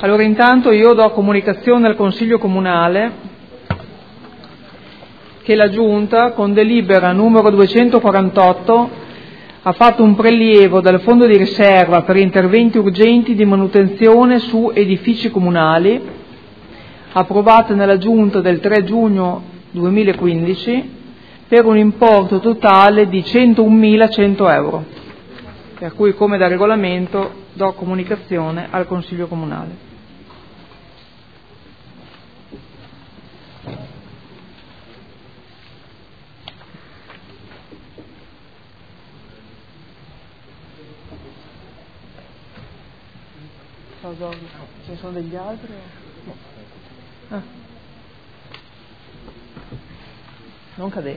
Allora, intanto io do comunicazione al Consiglio Comunale che la Giunta, con delibera numero 248, ha fatto un prelievo dal Fondo di riserva per interventi urgenti di manutenzione su edifici comunali, approvata nella Giunta del 3 giugno 2015, per un importo totale di 101.100 euro, per cui, come da regolamento, do comunicazione al Consiglio Comunale. Ce ne sono degli altri? No. Non cadere.